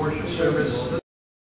worship service.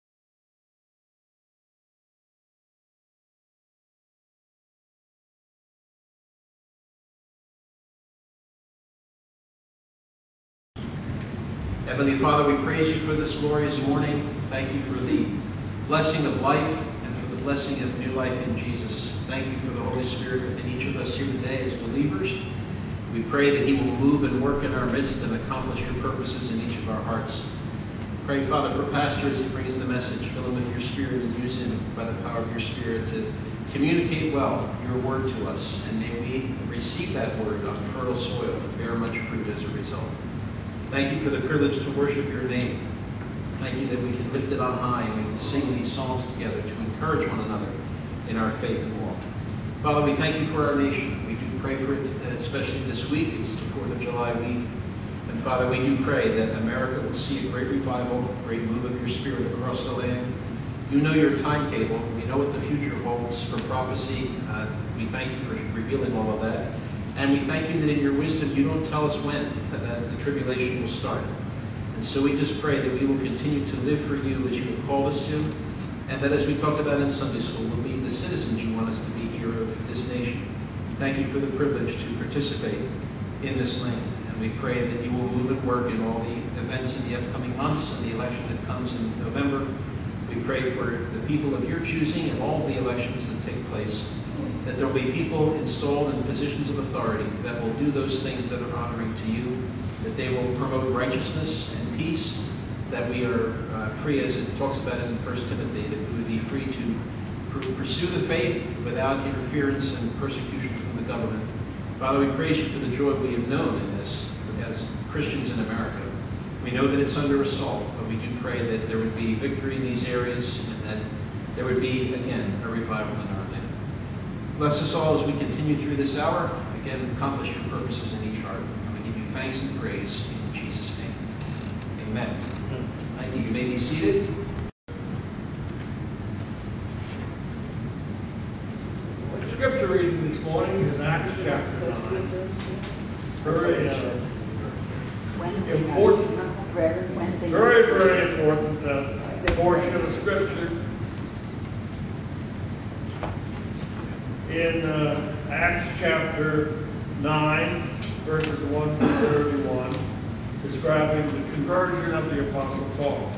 Heavenly Father, we praise you for this glorious morning. Thank you for the blessing of life and for the blessing of new life in Jesus. Thank you for the Holy Spirit within each of us here today as believers. We pray that he will move and work in our midst and accomplish your purposes in each of our hearts. Pray, Father, for Pastor as he brings the message. Fill him with your Spirit and use him by the power of your Spirit to communicate well your word to us. And may we receive that word on fertile soil and bear much fruit as a result. Thank you for the privilege to worship your name. Thank you that we can lift it on high and we can sing these songs together to encourage one another in our faith and walk. Father, we thank you for our nation. We do pray for it, especially this week. It's the 4th of July week. And Father, we do pray that America will see a great revival, a great move of your Spirit across the land. You know your timetable. We know what the future holds for prophecy. We thank you for revealing all of that. And we thank you that in your wisdom you don't tell us when that the tribulation will start. And so we just pray that we will continue to live for you as you have called us to, and that as we talked about in Sunday school, we'll be the citizens you want us to be here of this nation. Thank you for the privilege to participate in this land. And we pray that you will move and work in all the events in the upcoming months and the election that comes in November. We pray for the people of your choosing and all the elections that take place, that there will be people installed in positions of authority that will do those things that are honoring to you, that they will promote righteousness and peace, that we are free, as it talks about in 1 Timothy, that we would be free to pursue the faith without interference and persecution from the government. Father, we praise you for the joy we have known in this as Christians in America. We know that it's under assault, but we do pray that there would be victory in these areas and that there would be, again, a revival in our land. Bless us all as we continue through this hour. Again, accomplish your purposes in each heart. And we give you thanks and praise in Jesus' name. Amen. Thank you. You may be seated. The scripture reading this morning is Acts chapter 9. Very important, very important portion of scripture. In Acts chapter 9, verses 1 through 31, describing the conversion of the Apostle Paul.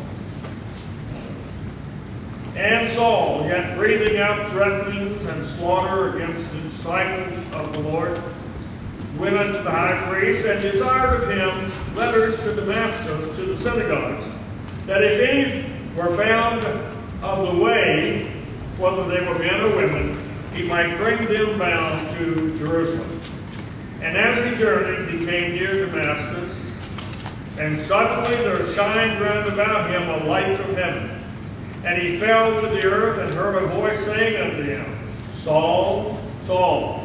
And Saul, yet breathing out threatenings and slaughter against the disciples of the Lord, went unto the high priest and desired of him letters to Damascus, to the synagogues, that if any were found of the way, whether they were men or women, he might bring them bound to Jerusalem. And as he journeyed, he came near Damascus, and suddenly there shined round about him a light from heaven. And he fell to the earth and heard a voice saying unto him, Saul, Saul,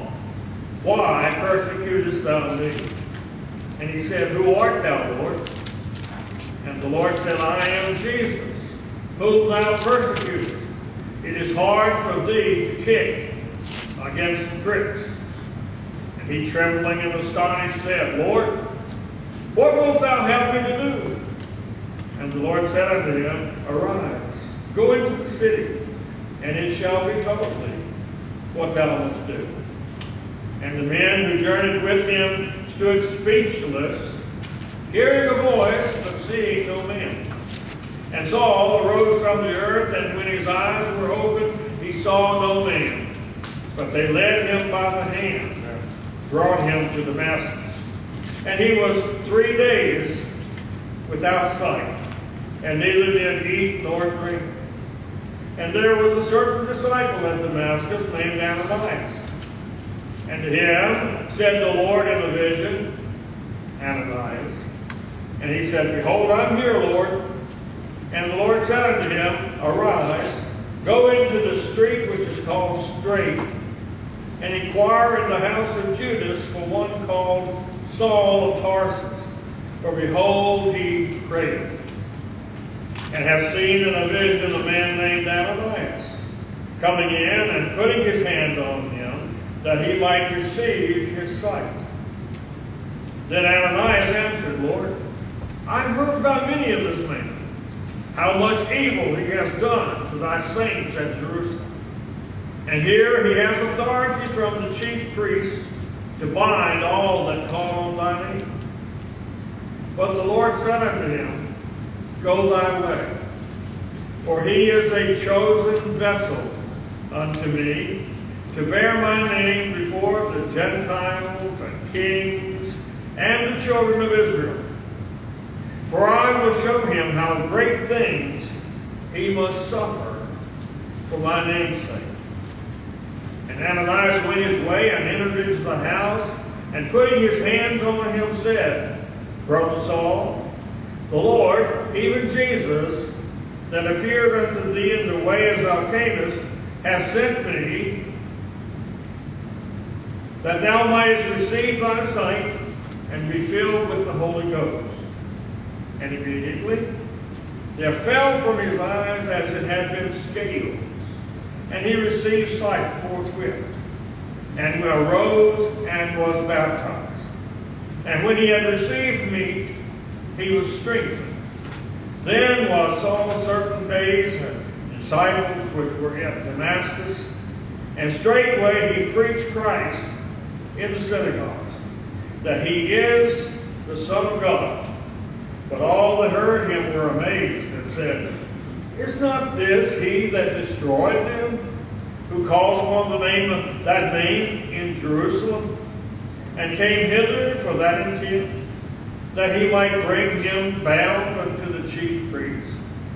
why persecutest thou me? And he said, Who art thou, Lord? And the Lord said, I am Jesus, whom thou persecutest. It is hard for thee to kick against pricks. And he, trembling and astonished, said, Lord, what wilt thou have me to do? And the Lord said unto him, Arise, go into the city, and it shall be told thee what thou must do. And the men who journeyed with him stood speechless, hearing a voice, but seeing no man. And Saul arose from the earth, and when his eyes were opened, he saw no man. But they led him by the hand and brought him to Damascus. And he was 3 days without sight, and neither did eat nor drink. And there was a certain disciple at Damascus named Ananias. And to him said the Lord in a vision, Ananias. And he said, Behold, I'm here, Lord. And the Lord said unto him, Arise, go into the street which is called Straight, and inquire in the house of Judas for one called Saul of Tarsus. For behold, he prayeth, and hath seen in a vision a man named Ananias, coming in and putting his hand on him, that he might receive his sight. Then Ananias answered, Lord, I've heard about many of this man, how much evil he has done to thy saints at Jerusalem. And here he has authority from the chief priests to bind all that call on thy name. But the Lord said unto him, Go thy way, for he is a chosen vessel unto me, to bear my name before the Gentiles and kings and the children of Israel. For I will show him how great things he must suffer for my name's sake. And Ananias went his way and entered into the house, and putting his hands on him said, Brother Saul, the Lord, even Jesus, that appeared unto thee in the way as thou camest, hath sent me, that thou mightest receive thy sight, and be filled with the Holy Ghost. And immediately there fell from his eyes as it had been scales, and he received sight forthwith, and arose and was baptized. And when he had received meat, he was strengthened. Then was Saul certain days and disciples which were at Damascus, and straightway he preached Christ in the synagogues, that he is the Son of God. But all that heard him were amazed, and said, Is not this he that destroyed them, who calls upon the name of that name in Jerusalem, and came hither for that intent, that he might bring him bound unto the chief priests?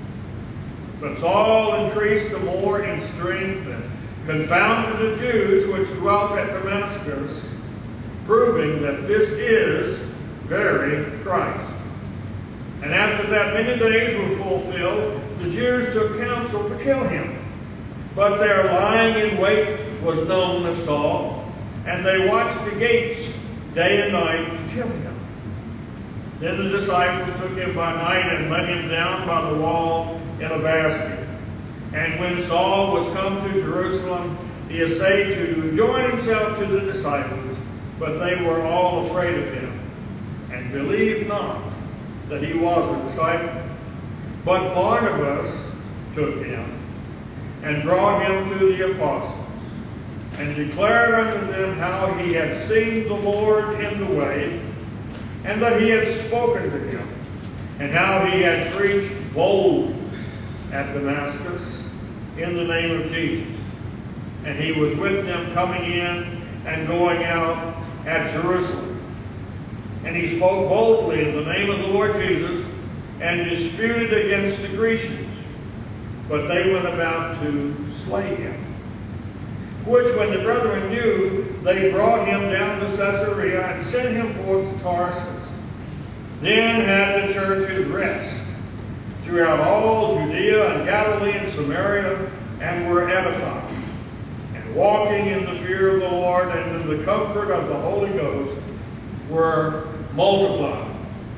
But Saul increased the more in strength, and confounded the Jews which dwelt at Damascus, proving that this is very Christ. And after that many days were fulfilled, the Jews took counsel to kill him. But their lying in wait was known to Saul, and they watched the gates day and night to kill him. Then the disciples took him by night and let him down by the wall in a basket. And when Saul was come to Jerusalem, he essayed to join himself to the disciples, but they were all afraid of him, and believed not that he was a disciple. But Barnabas took him, and brought him to the apostles, and declared unto them how he had seen the Lord in the way, and that he had spoken to him, and how he had preached boldly at Damascus in the name of Jesus. And he was with them coming in and going out at Jerusalem. And he spoke boldly in the name of the Lord Jesus, and disputed against the Grecians. But they went about to slay him. Which when the brethren knew, they brought him down to Caesarea, and sent him forth to Tarsus. Then had the churches rest throughout all Judea and Galilee and Samaria, and were edifying, and walking in the fear of the Lord, and in the comfort of the Holy Ghost, were multiplied.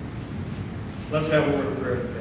Let's have a word of prayer together.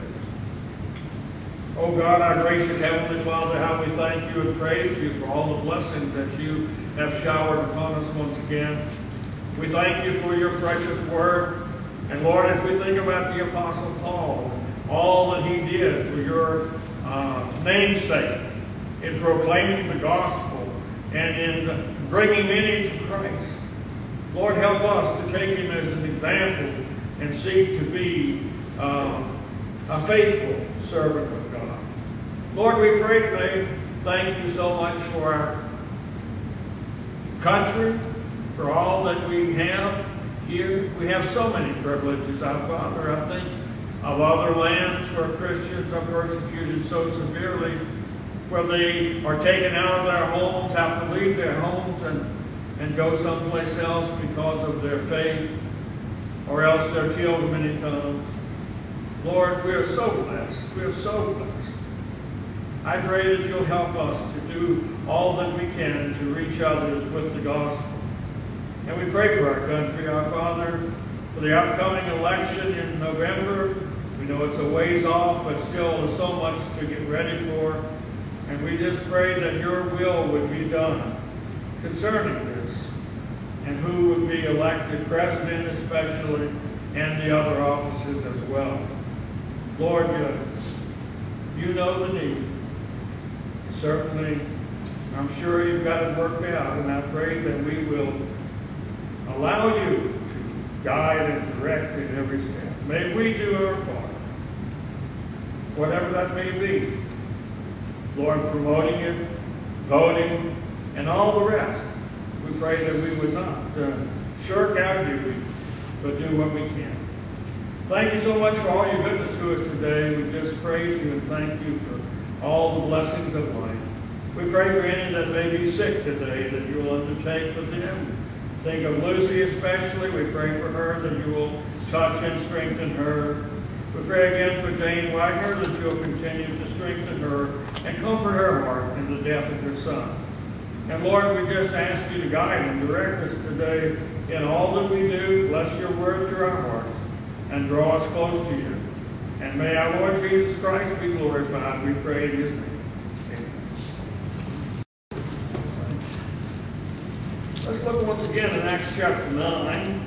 Oh God, our gracious Heavenly Father, how we thank you and praise you for all the blessings that you have showered upon us once again. We thank you for your precious word. And Lord, as we think about the Apostle Paul, all that he did for your namesake, in proclaiming the gospel and in bringing many to Christ. Lord, help us to take him as an example and seek to be a faithful servant of God. Lord, we pray today, thank you so much for our country, for all that we have here. We have so many privileges, our Father. I think of other lands where Christians are persecuted so severely, where they are taken out of their homes, have to leave their homes and go someplace else because of their faith, or else they're killed many times. Lord, we are so blessed. We are so blessed. I pray that you'll help us to do all that we can to reach others with the gospel. And we pray for our country, our Father, for the upcoming election in November. We know it's a ways off, but still there's so much to get ready for. And we just pray that your will would be done concerning this, and who would be elected, president especially, and the other offices as well. Lord, You know the need. Certainly, I'm sure you've got it worked out, and I pray that we will allow you to guide and direct in every step. May we do our part, whatever that may be. Lord, promoting it, voting, and all the rest. We pray that we would not shirk our duty, but do what we can. Thank you so much for all your goodness to us today. We just praise you and thank you for all the blessings of life. We pray for any that may be sick today, that you will undertake for them. Think of Lucy especially. We pray for her, that you will touch and strengthen her. We pray again for Jane Wagner, that you'll continue to strengthen her and comfort her heart in the death of her son. And Lord, we just ask you to guide and direct us today in all that we do. Bless your word through our hearts and draw us close to you. And may our Lord Jesus Christ be glorified. We pray in his name. Let's look once again in Acts chapter 9.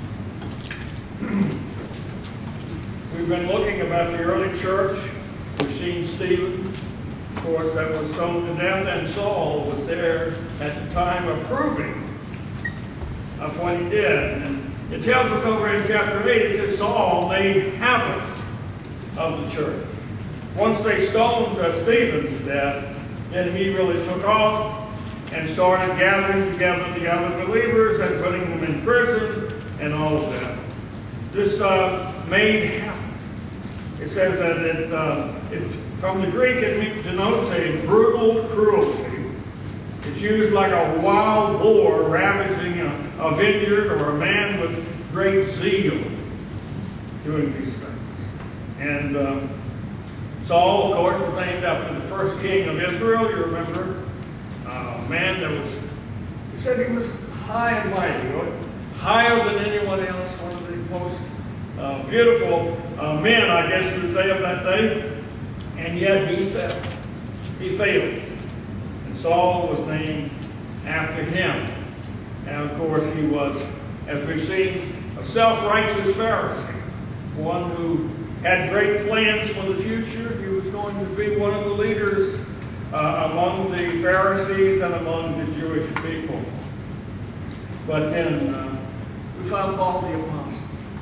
We've been looking about the early church. We've seen Stephen, of course, that was stoned to death, and Saul was there at the time approving of what he did. And it tells us over in chapter 8, it says Saul made havoc of the church. Once they stoned Stephen to death, then he really took off and started gathering together the other believers and putting them in prison and all of that. This made havoc. It says that from the Greek it denotes a brutal cruelty. It's used like a wild boar ravaging a vineyard, or a man with great zeal doing these things. And Saul, of course, was named after the first king of Israel. You remember, a man that was, he said he was high and mighty, higher than anyone else, one of the most beautiful men, I guess you would say, of that day. And yet he fell. He failed. And Saul was named after him. And of course he was, as we've seen, a self-righteous Pharisee, one who had great plans for the future. He was going to be one of the leaders among the Pharisees and among the Jewish people. But then we found Paul the Apostle.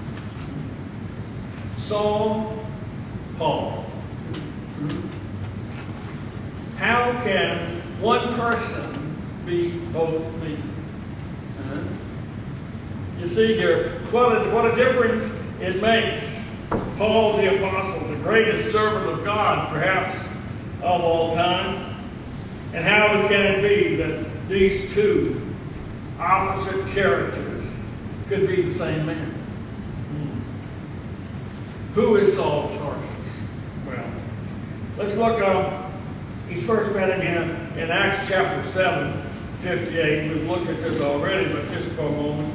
Saul, Paul. How can one person be both me? You see here, what a difference it makes. Paul the Apostle, the greatest servant of God, perhaps, of all time. And how can it be that these two opposite characters could be the same man? Who is Saul of Tarsus? Well, let's look up. He first met him in Acts chapter 7, 58. We've looked at this already, but just for a moment.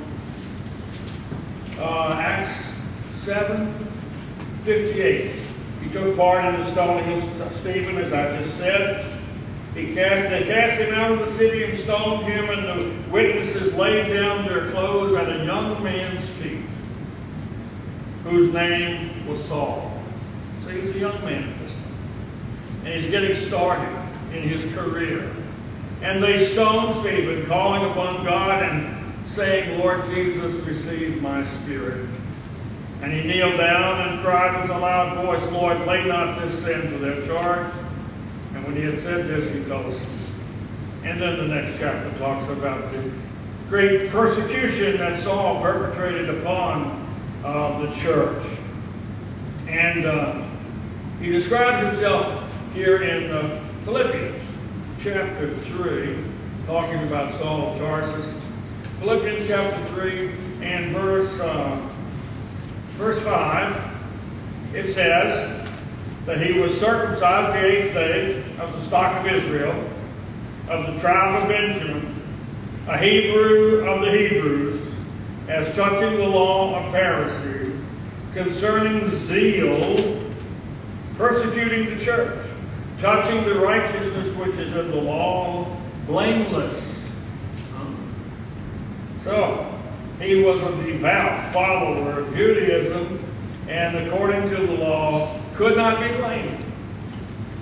Acts 7, 58. He took part in the stoning of Stephen, as I just said. They cast him out of the city and stoned him, and the witnesses laid down their clothes at a young man's feet, whose name was Saul. So he's a young man at this time. And he's getting started in his career. And they stoned Stephen, calling upon God and saying, Lord Jesus, receive my spirit. And he kneeled down and cried with a loud voice, Lord, lay not this sin to their charge. And when he had said this, he fell asleep. And then the next chapter talks about the great persecution that Saul perpetrated upon the church. And he describes himself here in Philippians chapter 3, talking about Saul of Tarsus. Philippians chapter 3 and verse 5, it says that he was circumcised the 8th day of the stock of Israel, of the tribe of Benjamin, a Hebrew of the Hebrews, as touching the law of Pharisees, concerning zeal, persecuting the church, touching the righteousness which is in the law, blameless. So, he was a devout follower of Judaism, and according to the law, could not be blamed.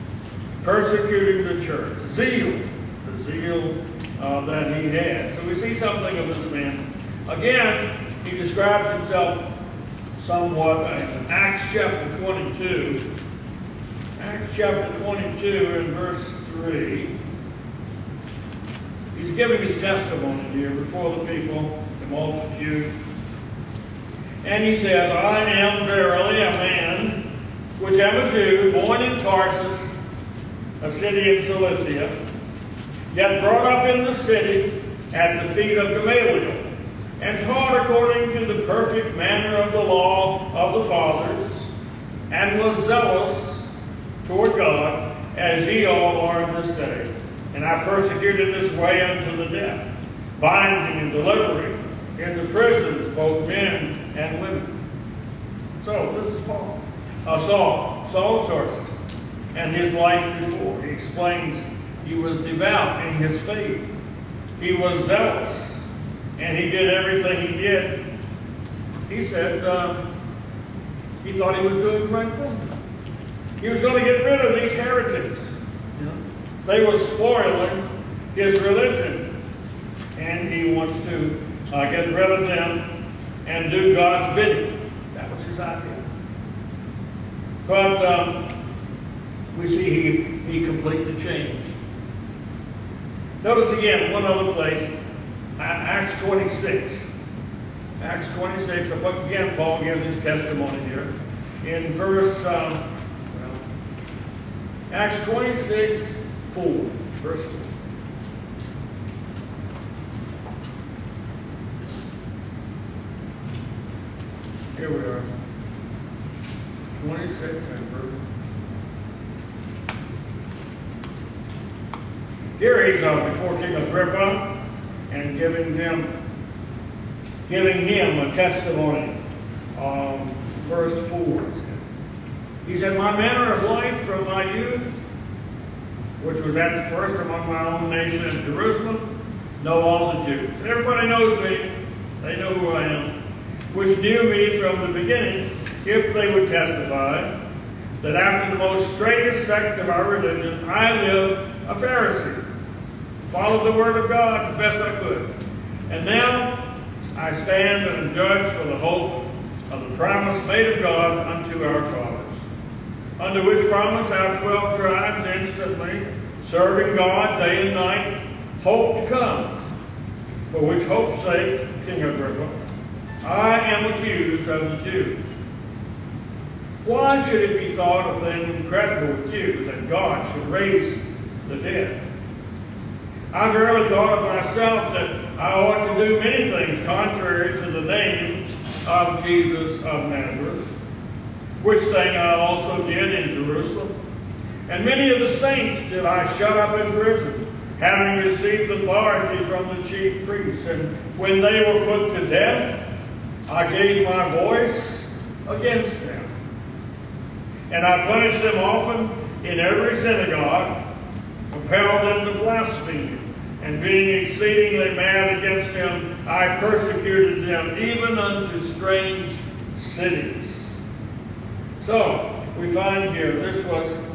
persecuting the church. The zeal that he had. So we see something of this man. Again, he describes himself somewhat in Acts chapter 22. Acts chapter 22 and verse 3. He's giving his testimony here before the people, the multitude. And he says, I am verily a man which am a Jew, born in Tarsus, a city in Cilicia, yet brought up in the city at the feet of Gamaliel, and taught according to the perfect manner of the law of the fathers, and was zealous toward God, as ye all are this day. And I persecuted this way unto the death, binding and delivering into prisons both men and women. So, this is Saul of Tarsus, and his life before. He explains he was devout in his faith. He was zealous, and he did everything he did. He said he thought he was doing the right thing. He was going to get rid of these heretics. They were spoiling his religion, and he wants to get rid of them and do God's bidding. That was his idea. But we see he completely changed. Notice again, one other place, Acts 26. Acts 26, again, Paul gives his testimony here. In verse, Acts 26, 4, verse 4. Here we are. 26 and verse. Here he's before King Agrippa and giving him a testimony. Verse 4. He said, my manner of life from my youth, which was at first among my own nation in Jerusalem, know all the Jews. And everybody knows me. They know who I am. Which knew me from the beginning, if they would testify, that after the most straightest sect of our religion, I live a Pharisee. Followed the word of God the best I could. And now I stand and am judged for the hope of the promise made of God unto our fathers. Under which promise our 12 tribes instantly, serving God day and night, hope to come. For which hope's sake, King Agrippa, I am accused of the Jews. Why should it be thought a thing incredible with you that God should raise the dead? I verily thought of myself that I ought to do many things contrary to the name of Jesus of Nazareth, which thing I also did in Jerusalem. And many of the saints did I shut up in prison, having received authority from the chief priests. And when they were put to death, I gave my voice against them. And I punished them often in every synagogue, compelled them to blaspheme. And being exceedingly mad against them, I persecuted them even unto strange cities. So, we find here, this was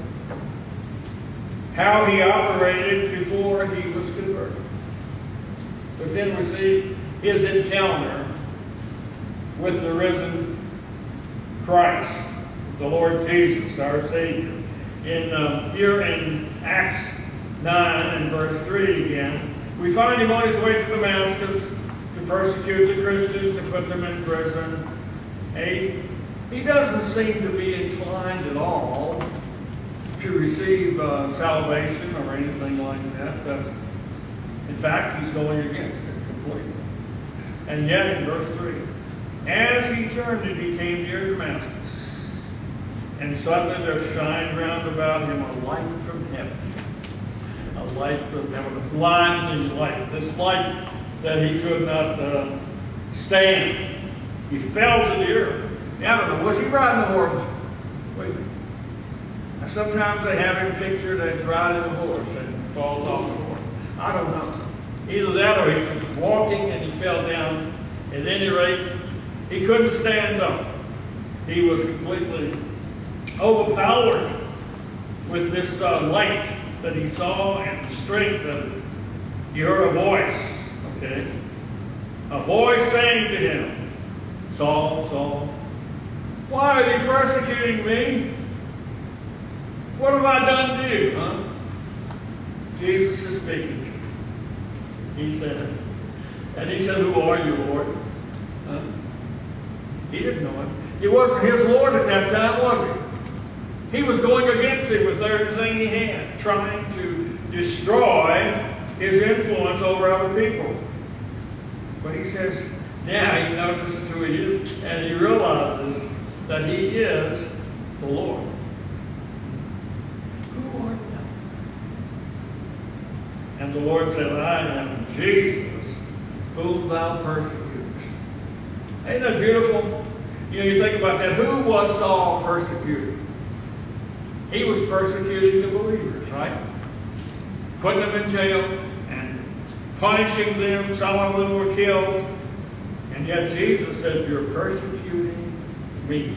how he operated before he was converted. But then we see his encounter with the risen Christ, the Lord Jesus, our Savior. Here in Acts 9 and verse 3 again, we find him on his way to Damascus to persecute the Christians, to put them in prison. He doesn't seem to be inclined at all to receive salvation or anything like that. In fact, he's going against it completely. And yet in verse 3, as he turned and he came near Damascus, and suddenly there shined round about him a light from heaven. A light from heaven, a blinding light. This light that he could not stand. He fell to the earth. Now, I don't know, was he riding a horse? Wait a minute. Now, sometimes they have him pictured as riding a horse and falls off the horse. I don't know. Either that or he was walking and he fell down. At any rate, he couldn't stand up. He was completely overpowered with this light that he saw and the strength of it, he heard a voice, okay? A voice saying to him, Saul, Saul, why are you persecuting me? What have I done to you, huh? Jesus is speaking to him. He said, who are you, Lord? Huh? He didn't know it. He wasn't his Lord at that time, was he? He was going against him with everything he had, trying to destroy his influence over other people. But he says, now he notices who he is, and he realizes that he is the Lord. Who art thou? And the Lord said, I am Jesus, whom thou persecutest. Ain't that beautiful? You think about that. Who was Saul persecuting? He was persecuting the believers, right? Putting them in jail and punishing them. Some of them were killed. And yet Jesus said, you're persecuting me.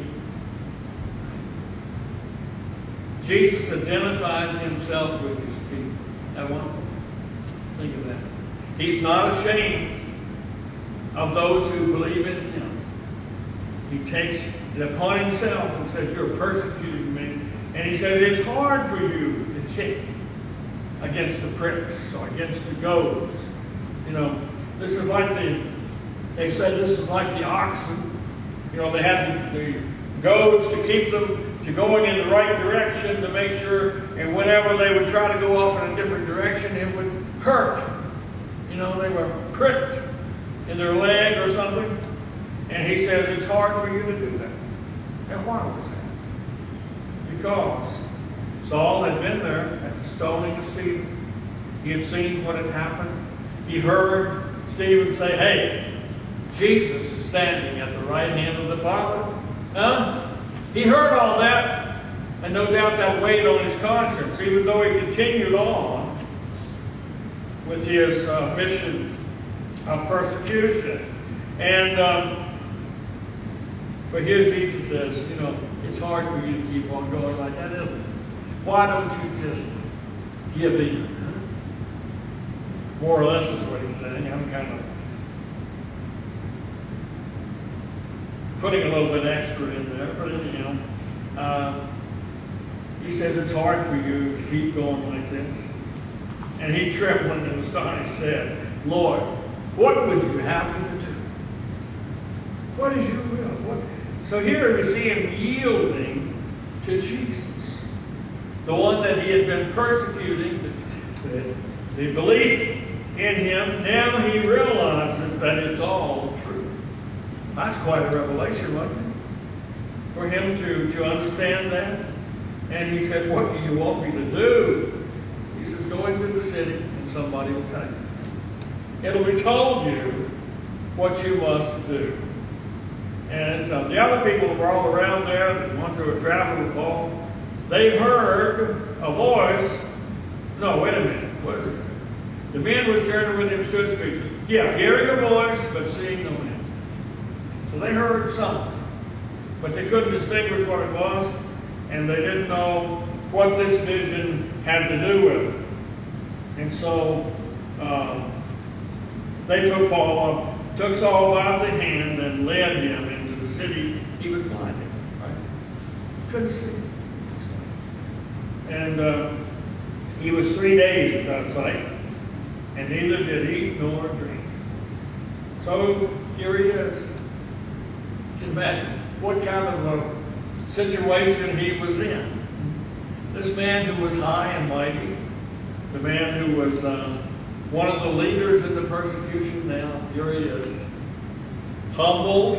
Jesus identifies himself with his people. At one point. Think of that. He's not ashamed of those who believe in him. He takes it upon himself and says, you're persecuting me. And he says, it's hard for you to kick against the pricks or against the goads. You know, this is like they said this is like the oxen. You know, they had the goads to keep them to going in the right direction to make sure, and whenever they would try to go off in a different direction, it would hurt. You know, they were pricked in their leg or something. And he says, it's hard for you to do that. And why was that? Because Saul had been there at the stoning of Stephen. He had seen what had happened. He heard Stephen say, hey, Jesus is standing at the right hand of the Father. Huh? He heard all that, and no doubt that weighed on his conscience, even though he continued on with his mission of persecution. And but here Jesus says, you know, it's hard for you to keep on going like that, isn't it? Why don't you just give in? Huh? More or less is what he's saying. I'm kind of putting a little bit extra in there, but anyhow, he says it's hard for you to keep going like this. And he, trembling and astonished, said, Lord, what would you have me to do? What is your will? So here we see him yielding to Jesus, the one that he had been persecuting, the belief in him. Now he realizes that it's all true. That's quite a revelation, wasn't it? For him to understand that. And he said, what do you want me to do? He says, go into the city and somebody will tell you. It'll be told you what you must do. And the other people that were all around there that wanted to travel with Paul, they heard a voice. No, wait a minute. What is it? The men which journeyed with him stood speechless. Yeah, hearing a voice, but seeing no man. So they heard something, but they couldn't distinguish what it was, and they didn't know what this vision had to do with it. And so they took Saul by the hand and led him into the city. He was blinded, right? Couldn't see. And he was 3 days without sight, and neither did eat nor drink. So here he is. You can imagine what kind of a situation he was in. This man who was high and mighty, the man who was one of the leaders in the persecution, now here he is, humbled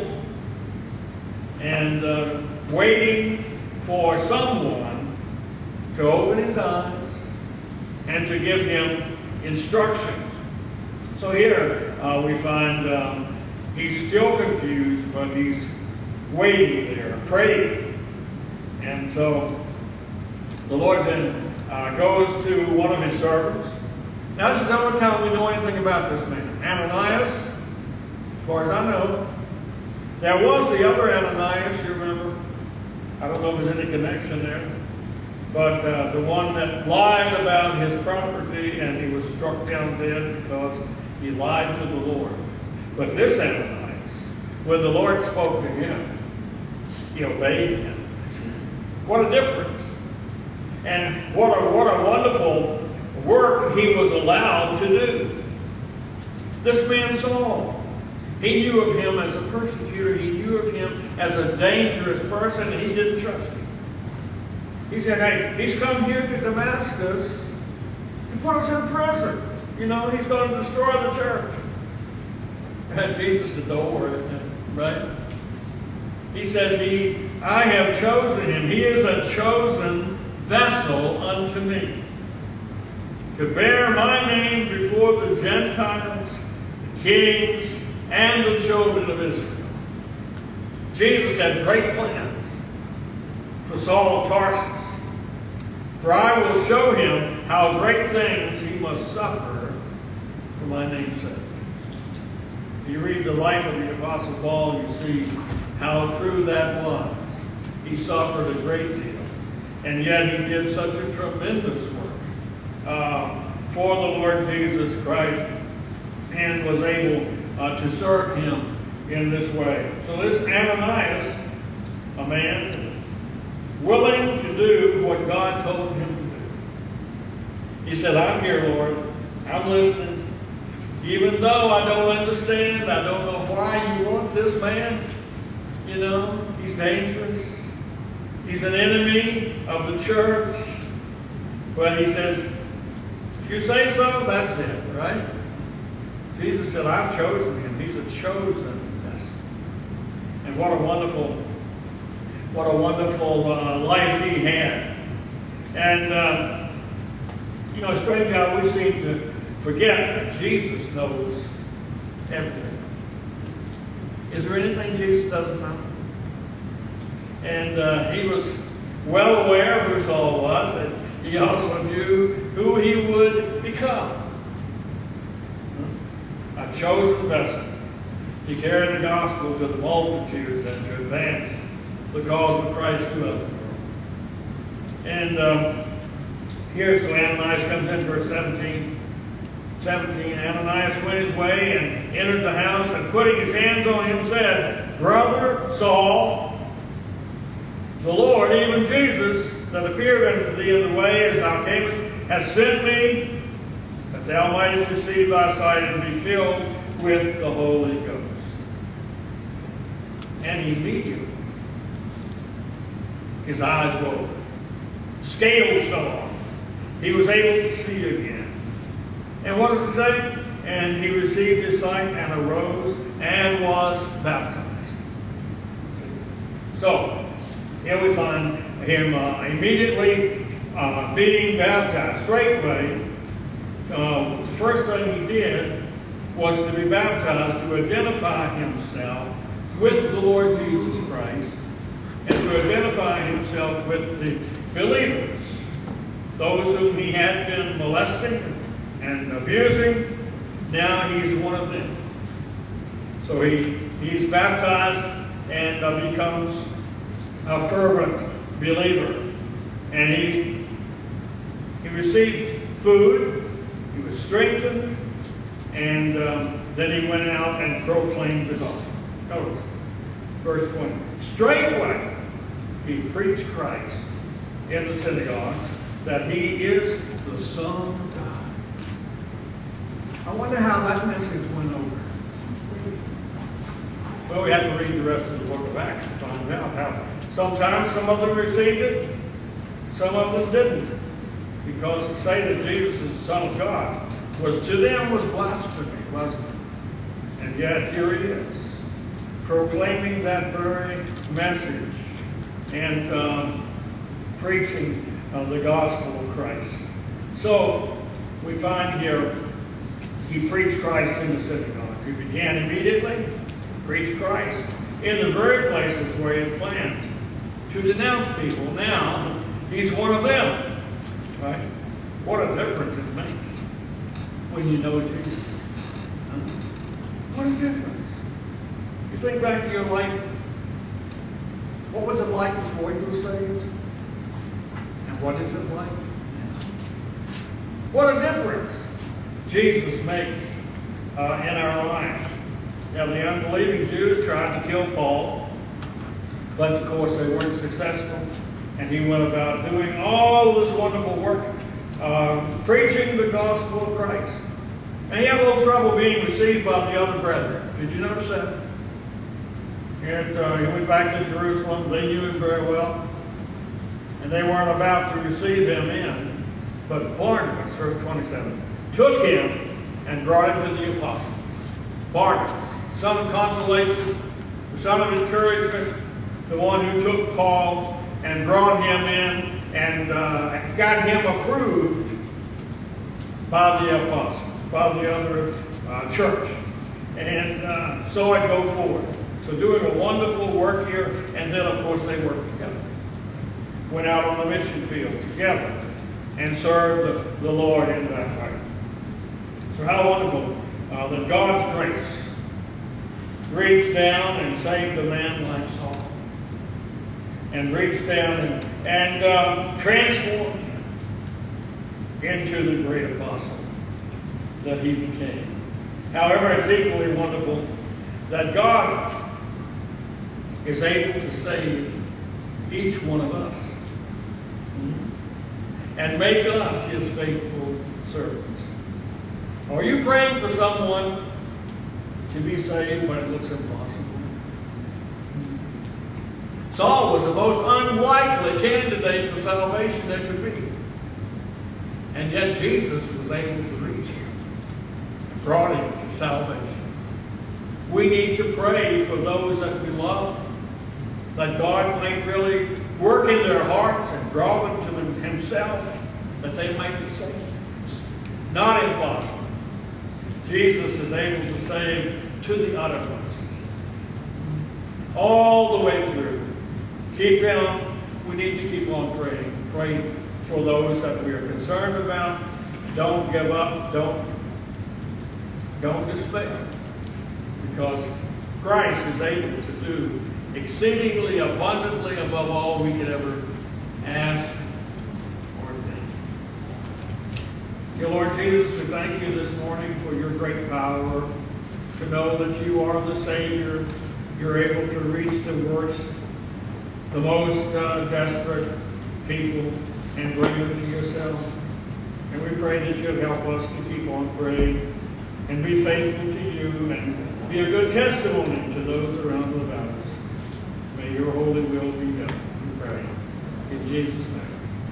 and waiting for someone to open his eyes and to give him instructions. So here we find he's still confused, but he's waiting there, praying. And so the Lord then goes to one of his servants. Now, this is the only time we know anything about this man. Ananias, as far as I know. There was the other Ananias, you remember? I don't know if there's any connection there. but the one that lied about his property, and he was struck down dead because he lied to the Lord. But this Ananias, when the Lord spoke to him, he obeyed him. What a difference. And what a wonderful work he was allowed to do. This man Saul, he knew of him as a persecutor. He knew of him as a dangerous person, and he didn't trust him. He said, hey, he's come here to Damascus to put us in prison. You know, he's going to destroy the church. And Jesus said, don't worry, right? He says, I have chosen him. He is a chosen vessel unto me, to bear my name before the Gentiles, the kings, and the children of Israel. Jesus had great plans for Saul of Tarsus. For I will show him how great things he must suffer for my name's sake. If you read the life of the Apostle Paul, you see how true that was. He suffered a great deal. And yet he did such a tremendous work for the Lord Jesus Christ, and was able to serve him in this way. So this Ananias, a man willing to do what God told him to do. He said, I'm here, Lord. I'm listening. Even though I don't understand, I don't know why you want this man. You know, he's dangerous. He's an enemy of the church. But he says, if you say so, that's it, right? Jesus said, I've chosen him. He's a chosen vessel. And what a wonderful life he had. And, you know, strange how we seem to forget that Jesus knows everything. Is there anything Jesus doesn't know? And he was well aware who Saul was, and he also knew who he would become. A chosen vessel to carry the gospel to the multitudes and to advance the cause of Christ to others. And here's so Ananias comes in, verse 17. Ananias went his way and entered the house, and putting his hands on him said, Brother Saul, the Lord, even Jesus, that appeared unto thee in the way as thou camest, has sent me, that thou mightest receive thy sight and be filled with the Holy Ghost. And immediately his eyes were opened. Scales fell off. He was able to see again. And what does it say? And he received his sight and arose and was baptized. So, here we find him immediately being baptized. Straightway, the first thing he did was to be baptized to identify himself with the Lord Jesus Christ and to identify himself with the believers, those whom he had been molesting and abusing. Now he's one of them. So he's baptized and becomes a fervent believer. And he received food, he was strengthened, and then he went out and proclaimed the gospel. Notice, verse 20. Straightway he preached Christ in the synagogues, that he is the Son of God. I wonder how that message went over. Well, we have to read the rest of the book of Acts to find out how. Sometimes some of them received it, some of them didn't. Because to say that Jesus is the Son of God was to them was blasphemy, wasn't it? And yet here he is, proclaiming that very message and preaching the gospel of Christ. So we find here he preached Christ in the synagogue. He began immediately to preach Christ in the very places where he had planned to denounce people. Now he's one of them. Right? What a difference it makes when you know Jesus. What a difference. You think back to your life. What was it like before you were saved? And What is it like? What a difference Jesus makes in our lives. Now, the unbelieving Jews tried to kill Paul, but of course they weren't successful, and he went about doing all this wonderful work, preaching the gospel of Christ. And he had a little trouble being received by the other brethren. Did you notice that? And he went back to Jerusalem. They knew him very well, and they weren't about to receive him in. But Barnabas, verse 27, took him and brought him to the apostles. Barnabas, son of consolation, the son of encouragement, the one who took Paul and brought him in and got him approved by the apostles, by the other church. And so I go forward. So doing a wonderful work here, and then of course they worked together. Went out on the mission field together and served the Lord in that way. So how wonderful that God's grace reached down and saved a man like Saul. And reached down and transformed him into the great apostle that he became. However, it's equally wonderful that God is able to save each one of us and make us his faithful servants. Are you praying for someone to be saved when it looks impossible? Saul was the most unlikely candidate for salvation there could be. And yet Jesus was able to reach him and brought him to salvation. We need to pray for those that we love, that God might really work in their hearts and draw them to himself, that they might be saved. Not impossible. Jesus is able to save to the uttermost. All the way through. Keep on. We need to keep on praying. Pray for those that we are concerned about. Don't give up. Don't despair. Because Christ is able to do exceedingly abundantly above all we could ever ask or think. Dear Lord Jesus, we thank you this morning for your great power to know that you are the Savior. You're able to reach the worst, the most desperate people and bring them to yourself. And we pray that you'll help us to keep on praying and be faithful to you and be a good testimony to those around about us. May your holy will be done, we pray. In Jesus' name.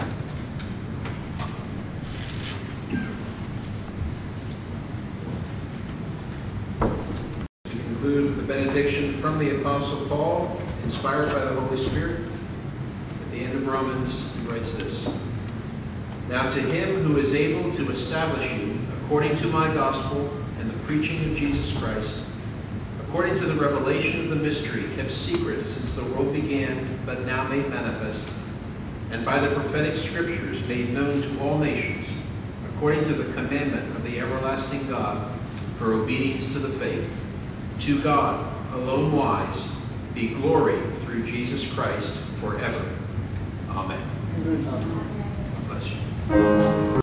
To conclude with the benediction from the Apostle Paul, inspired by the Holy Spirit, at the end of Romans, he writes this: Now to him who is able to establish you according to my gospel and the preaching of Jesus Christ, according to the revelation of the mystery kept secret since the world began, but now made manifest, and by the prophetic scriptures made known to all nations, according to the commandment of the everlasting God, for obedience to the faith, to God, alone wise, be glory through Jesus Christ forever. Amen. God bless you.